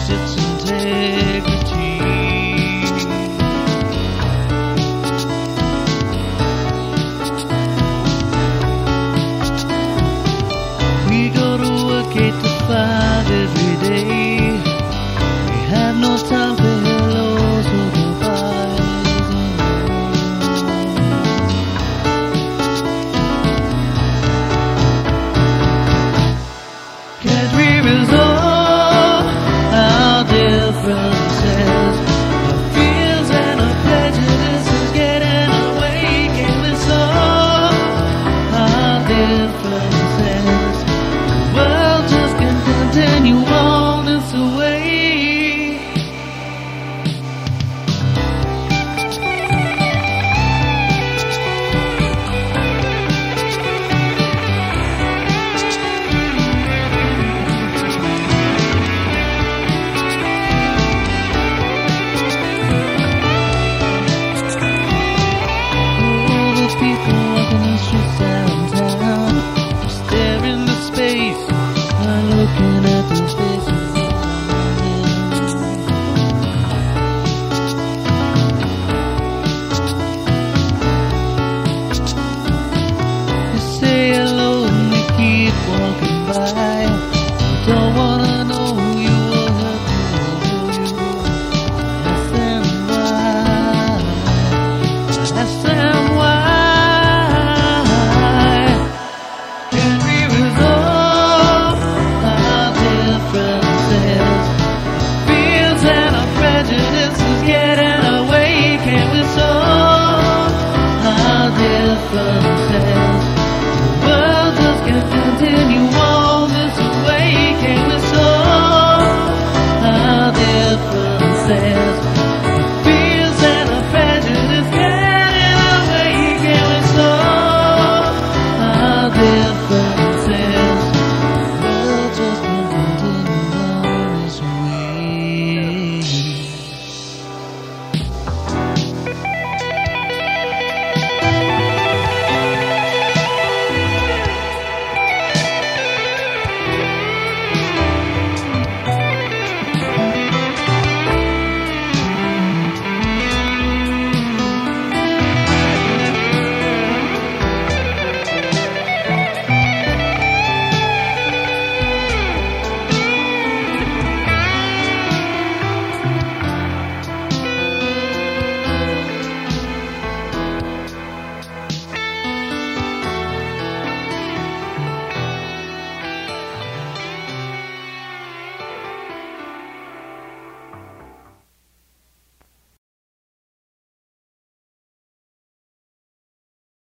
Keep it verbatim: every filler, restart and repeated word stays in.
its integrity. We go to work eight to five every day. We have no time for hellos or goodbyes. Can't we resolve our differences? Our fears and our prejudices get in the way. Can we solve our differences? The world just can't continue on this way. All the people walking the streets downtown, staring into space, not looking at the faces around them. They say hello and they keep walking by. Don't wanna